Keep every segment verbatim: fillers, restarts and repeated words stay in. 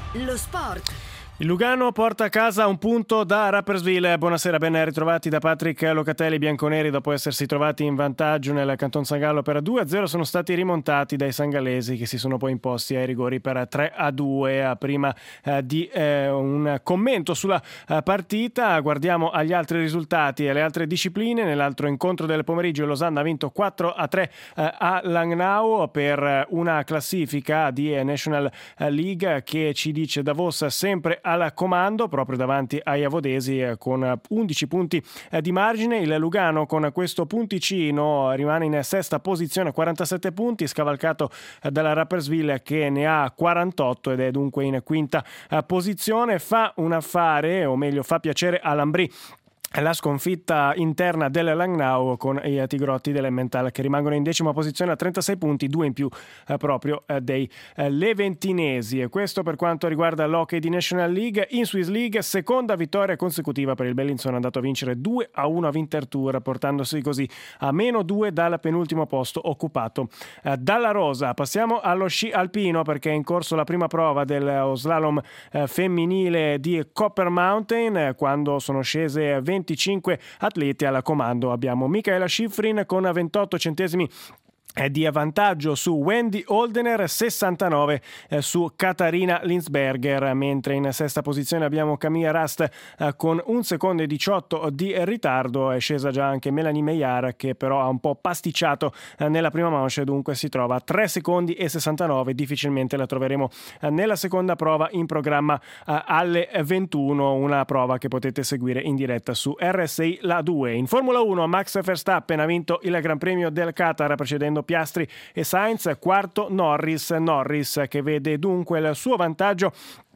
Lo sport. Il Lugano porta a casa un punto da Rapperswil. Buonasera, ben ritrovati da Patrick Locatelli. I bianconeri, dopo essersi trovati in vantaggio nel Canton San Gallo per due a zero, sono stati rimontati dai sangallesi, che si sono poi imposti ai rigori per tre a due. Prima eh, di eh, un commento sulla eh, partita, guardiamo agli altri risultati e alle altre discipline. Nell'altro incontro del pomeriggio, Losanna ha vinto quattro a tre eh, a Langnau per una classifica di National League che ci dice Davos sempre al comando, proprio davanti ai avodesi, eh, con undici punti eh, di margine. Il Lugano con questo punticino rimane in sesta posizione, quarantasette punti, scavalcato eh, dalla Rapperswil che ne ha quarantotto ed è dunque in quinta eh, posizione. Fa un affare, o meglio fa piacere a Lambri la sconfitta interna del Langnau con i tigrotti dell'Emmental che rimangono in decima posizione a trentasei punti, due in più eh, proprio eh, dei eh, leventinesi. E questo per quanto riguarda l'hockey di National League. In Swiss League, seconda vittoria consecutiva per il Bellinson, andato a vincere due a uno a Winterthur, portandosi così a meno due dal penultimo posto occupato eh, dalla Rosa. Passiamo allo sci alpino, perché è in corso la prima prova dello slalom eh, femminile di Copper Mountain, eh, quando sono scese venticinque atleti al comando. Abbiamo Michaela Schifrin con ventotto centesimi di vantaggio su Wendy Holdener, sessantanove eh, su Katarina Linsberger, mentre in sesta posizione abbiamo Camilla Rast eh, con un secondo e diciotto di ritardo. È scesa già anche Melanie Meillard, che però ha un po' pasticciato eh, nella prima manche, dunque si trova a tre secondi e sessantanove. Difficilmente la troveremo eh, nella seconda prova in programma eh, alle ventuno, una prova che potete seguire in diretta su R S I La due. In Formula uno Max Verstappen ha vinto il Gran Premio del Qatar, precedendo Piastri e Sainz. Quarto Norris, Norris che vede dunque il suo vantaggio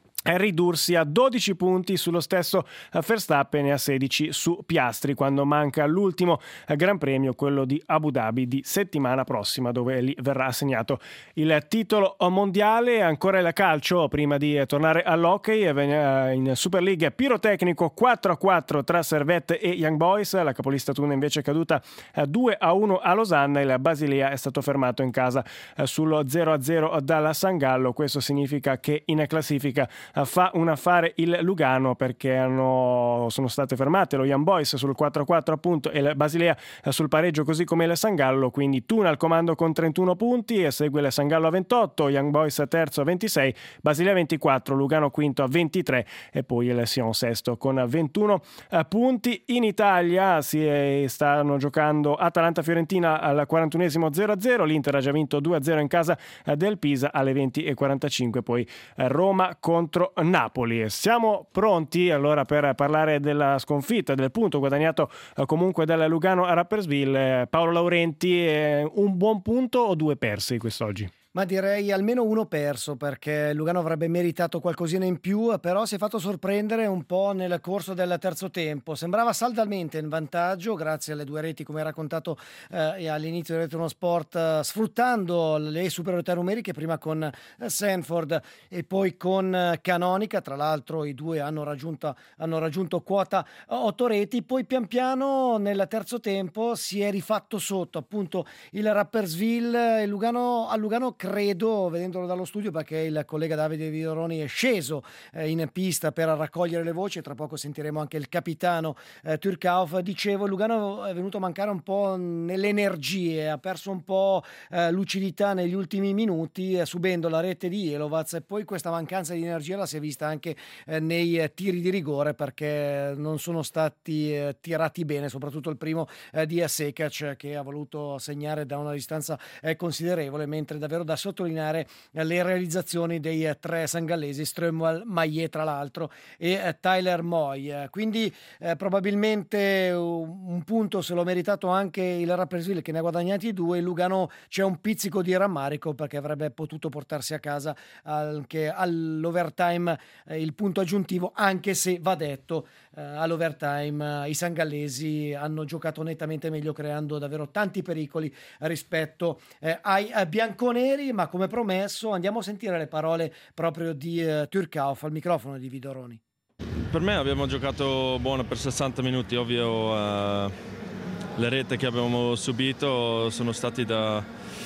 ridursi a dodici punti sullo stesso Verstappen e a sedici su Piastri, quando manca l'ultimo Gran Premio, quello di Abu Dhabi di settimana prossima, dove lì verrà assegnato il titolo mondiale. Ancora il calcio, prima di tornare all'hockey. In Super League pirotecnico quattro a quattro tra Servette e Young Boys. La capolista Thun invece è caduta due a uno a Losanna. Il Basilea è stato fermato in casa sullo zero a zero dalla San Gallo. Questo significa che in classifica fa un affare il Lugano, perché hanno, sono state fermate lo Young Boys sul quattro a quattro appunto e il Basilea sul pareggio, così come il San Gallo. Quindi Thun al comando con trentuno punti e segue il San Gallo a ventotto, Young Boys terzo a ventisei, Basilea ventiquattro, Lugano quinto a ventitré e poi il Sion sesto con ventuno punti. In Italia si è, stanno giocando Atalanta-Fiorentina al quarantunesimo zero a zero, l'Inter ha già vinto due a zero in casa del Pisa alle venti e quarantacinque, poi Roma contro Napoli. Siamo pronti allora per parlare della sconfitta, del punto guadagnato eh, comunque dal Lugano a Rapperswil. Eh, Paolo Laurenti, eh, un buon punto o due persi quest'oggi? Ma direi almeno uno perso, perché Lugano avrebbe meritato qualcosina in più, però si è fatto sorprendere un po' nel corso del terzo tempo. Sembrava saldamente in vantaggio grazie alle due reti, come raccontato eh, all'inizio del Retro Sport, eh, sfruttando le superiorità numeriche, prima con eh, Sanford e poi con eh, Canonica. Tra l'altro i due hanno raggiunto, hanno raggiunto quota otto reti. Poi pian piano nel terzo tempo si è rifatto sotto appunto il Rapperswil e Lugano, a Lugano credo, vedendolo dallo studio, perché il collega Davide Vidoroni è sceso eh, in pista per raccogliere le voci, tra poco sentiremo anche il capitano eh, Turkauf. Dicevo, Lugano è venuto a mancare un po' nelle energie, ha perso un po' eh, lucidità negli ultimi minuti, eh, subendo la rete di Elovac, e poi questa mancanza di energia la si è vista anche eh, nei eh, tiri di rigore, perché non sono stati eh, tirati bene, soprattutto il primo eh, di Sekac, che ha voluto segnare da una distanza eh, considerevole, mentre davvero da sottolineare le realizzazioni dei tre sangallesi, Strömwall, Maillet tra l'altro e Tyler Moy. Quindi eh, probabilmente un punto se l'ho meritato anche il Rapperswil, che ne ha guadagnati due. Il Lugano c'è un pizzico di rammarico, perché avrebbe potuto portarsi a casa anche all'overtime eh, il punto aggiuntivo, anche se va detto eh, all'overtime eh, i sangallesi hanno giocato nettamente meglio, creando davvero tanti pericoli rispetto eh, ai eh, bianconeri. Ma come promesso andiamo a sentire le parole proprio di uh, Turkauf al microfono di Vidoroni. Per me abbiamo giocato buono per sessanta minuti, ovvio uh, le rete che abbiamo subito sono stati da,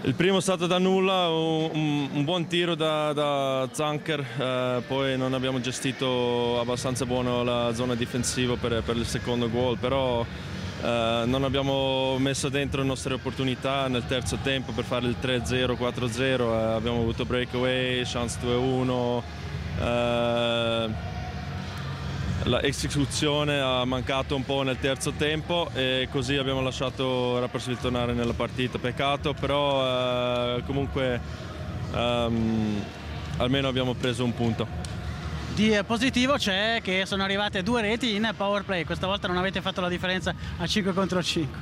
Il primo è stato da nulla, un, un buon tiro da, da Zanker, eh, poi non abbiamo gestito abbastanza buono la zona difensiva per, per il secondo gol, però eh, non abbiamo messo dentro le nostre opportunità nel terzo tempo per fare il tre a zero, quattro a zero, eh, abbiamo avuto breakaway, chance due a uno, eh, l'esecuzione ha mancato un po' nel terzo tempo e così abbiamo lasciato Rapperswil tornare nella partita. Peccato, però eh, comunque um, almeno abbiamo preso un punto. Di positivo c'è che sono arrivate due reti in power play, questa volta non avete fatto la differenza a cinque contro cinque.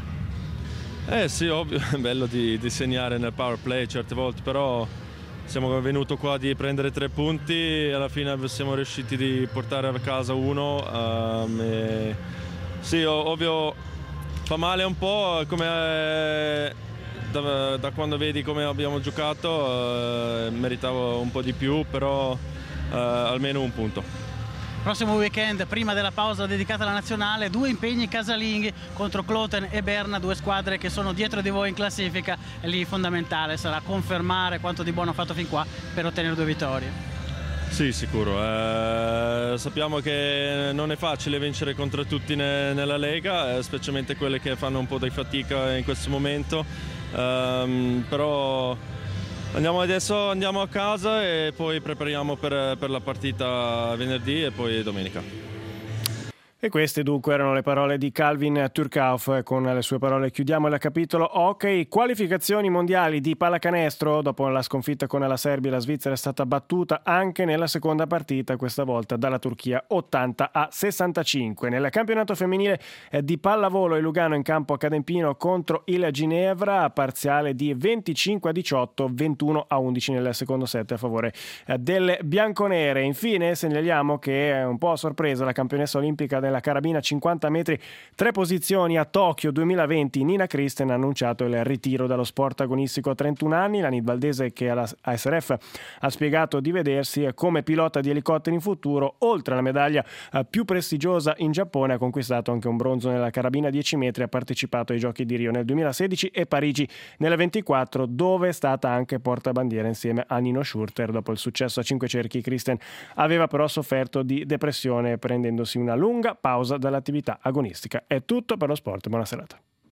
Eh sì, ovvio, è bello di, di segnare nel power play certe volte, però siamo venuti qua di prendere tre punti e alla fine siamo riusciti di portare a casa uno. Um, e sì, ovvio fa male un po', come eh, da, da quando vedi come abbiamo giocato, eh, meritavo un po' di più, però eh, almeno un punto. Prossimo weekend, prima della pausa dedicata alla nazionale, due impegni casalinghi contro Kloten e Berna, due squadre che sono dietro di voi in classifica, e lì fondamentale sarà confermare quanto di buono fatto fin qua per ottenere due vittorie. Sì, sicuro. Eh, sappiamo che non è facile vincere contro tutti ne, nella Lega, eh, specialmente quelle che fanno un po' di fatica in questo momento, um, però Andiamo adesso andiamo a casa e poi prepariamo per, per la partita venerdì e poi domenica. E queste dunque erano le parole di Calvin Turcauf. Con le sue parole chiudiamo il capitolo hockey. Qualificazioni mondiali di pallacanestro. Dopo la sconfitta con la Serbia, la Svizzera è stata battuta anche nella seconda partita, questa volta dalla Turchia ottanta a sessantacinque. Nel campionato femminile di pallavolo, il Lugano in campo a Cadempino contro il Ginevra, parziale di venticinque a diciotto, ventuno a undici nel secondo set a favore delle bianconere. Infine segnaliamo che è un po' a sorpresa la campionessa olimpica del nella carabina cinquanta metri, tre posizioni a Tokyo duemilaventi. Nina Kristen ha annunciato il ritiro dallo sport agonistico a trentuno anni. La nidvaldese, che alla A S R F ha spiegato di vedersi come pilota di elicotteri in futuro, oltre alla medaglia più prestigiosa in Giappone, ha conquistato anche un bronzo nella carabina dieci metri. Ha partecipato ai Giochi di Rio nel duemilasedici e Parigi nel ventiquattro, dove è stata anche portabandiera insieme a Nino Schurter. Dopo il successo a cinque cerchi, Kristen aveva però sofferto di depressione, prendendosi una lunga pausa dall'attività agonistica. È tutto per lo sport, buona serata.